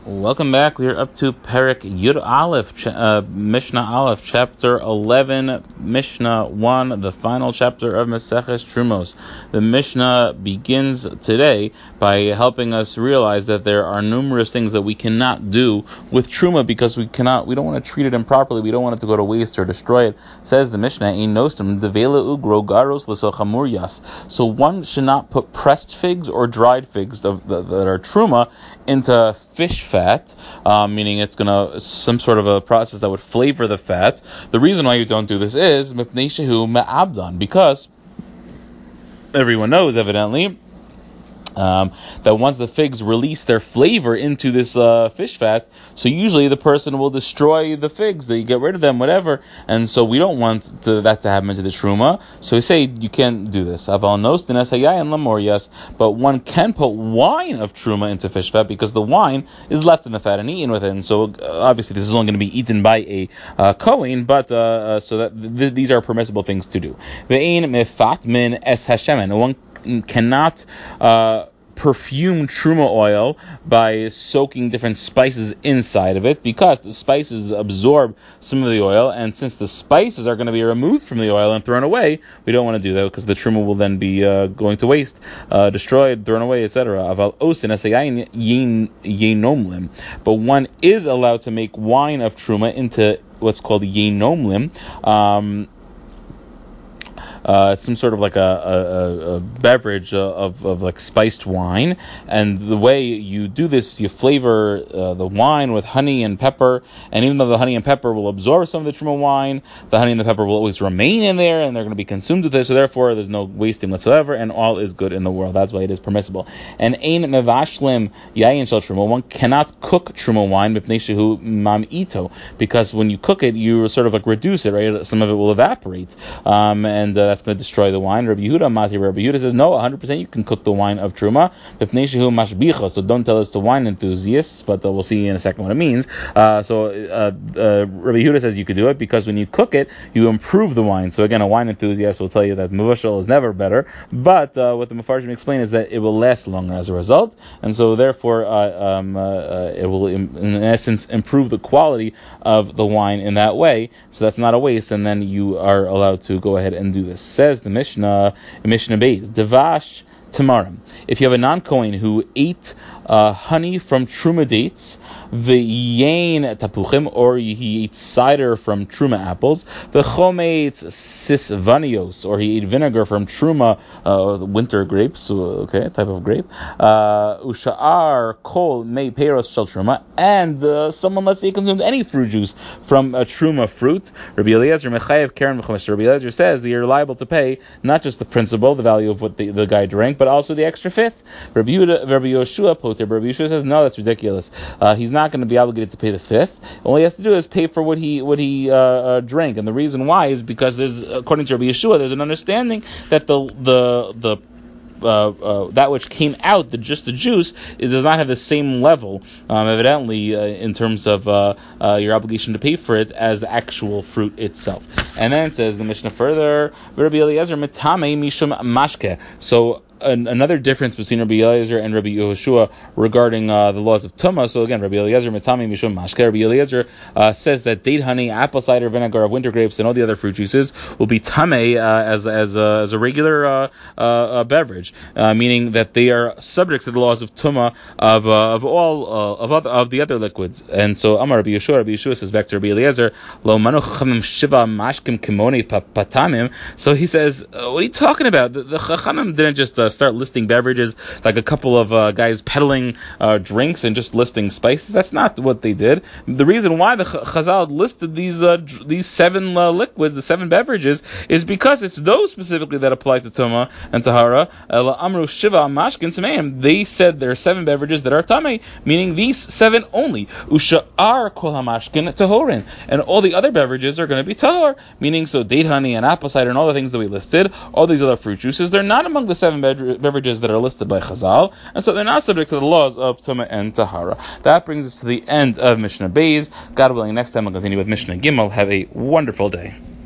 Welcome back. We are up to Perek Yud Aleph, Mishnah Aleph, chapter 11, Mishnah 1, the final chapter of Maseches Trumos. The Mishnah begins today by helping us realize that there are numerous things that we cannot do with Truma because we don't want to treat it improperly. We don't want it to go to waste or destroy it. Says the Mishnah, Ein nostim devela ugro garos l'sochamur yas. So one should not put pressed figs or dried figs that are Truma into fish fat, meaning it's some sort of a process that would flavor the fat. The reason why you don't do this is mipnei shehu me'abdan, because everyone knows, evidently, that once the figs release their flavor into this fish fat, so usually the person will destroy the figs, they get rid of them, whatever, and so we don't want that to happen to the truma. So we say you can't do this. But one can put wine of truma into fish fat because the wine is left in the fat and eaten with it, and so obviously this is only going to be eaten by a kohen, but so that these are permissible things to do. One cannot perfume truma oil by soaking different spices inside of it, because the spices absorb some of the oil, and since the spices are going to be removed from the oil and thrown away, we don't want to do that because the truma will then be going to waste, destroyed, thrown away, etc. But one is allowed to make wine of truma into what's called yenomlim, some sort of like a beverage of like spiced wine. And the way you do this, you flavor the wine with honey and pepper, and even though the honey and pepper will absorb some of the truma wine, the honey and the pepper will always remain in there, and they're going to be consumed with it, so therefore there's no wasting whatsoever, and all is good in the world. That's why it is permissible. And ein mevashlim yayin shel truma, one cannot cook truma wine mipnei shehu mam'ito, because when you cook it, you sort of like reduce it, right? Some of it will evaporate, and that's going to destroy the wine. Rabbi Yehuda says no, 100% you can cook the wine of truma. So don't tell us to wine enthusiasts, but we'll see in a second what it means. So Rabbi Yehuda says you could do it because when you cook it, you improve the wine. So again, a wine enthusiast will tell you that muvashal is never better, but what the Mefarshim explain is that it will last longer as a result, and so therefore it will in essence improve the quality of the wine in that way. So that's not a waste, and then you are allowed to go ahead and do this. Says the Mishnah Beis, Devash Tamarim. If you have a non-Kohen who ate honey from truma dates, v'yein tapuchim, or he ate cider from truma apples, v'chometz sisvanios, or he ate vinegar from truma winter grapes, okay, type of grape, usha'ar kol mei peiros shel truma, and someone, let's say, consumed any fruit juice from a truma fruit, Rabbi Eliezer mechayev keren v'chomesh. Rabbi Eliezer says that you're liable to pay not just the principal, the value of what the guy drank, but also the extra fifth. Rabbi Yoshua poter. Rabbi Yoshua says no, that's ridiculous. He's not going to be obligated to pay the fifth. All he has to do is pay for what he drank, and the reason why is because there's, according to Rabbi Yeshua, there's an understanding that that which came out, just the juice, does not have the same level, evidently, in terms of your obligation to pay for it as the actual fruit itself. And then it says the Mishnah further, Rabbi Eliezer metame mishum mashke. So another difference between Rabbi Eliezer and Rabbi Yehoshua regarding the laws of Tumah. So again, Rabbi Eliezer metame mishum mashke. Rabbi Eliezer says that date honey, apple cider vinegar of winter grapes, and all the other fruit juices will be tameh as a regular beverage, meaning that they are subject to the laws of Tumah of all of the other liquids. And so Amar Rabbi Yeshua says back to Rabbi Eliezer, lo manu chachamim shiva mashkim kimoni patamim. So he says, what are you talking about? The chachamim didn't just start listing beverages like a couple of guys peddling drinks and just listing spices. That's not what they did. The reason why the Chazal listed these seven liquids, the seven beverages, is because it's those specifically that apply to Tumah and Tahara. Amru Shiva Mashkin Sameim. They said there are seven beverages that are Tameh, meaning these seven only. Usha'ar Kol HaMashkin Tahorin. And all the other beverages are going to be Tahor, meaning so date honey and apple cider and all the things that we listed, all these other fruit juices, they're not among the seven beverages that are listed by Chazal, and so they're not subject to the laws of Tumah and Tahara. That brings us to the end of Mishnah Beis. God willing, next time we'll continue with Mishnah Gimel. Have a wonderful day.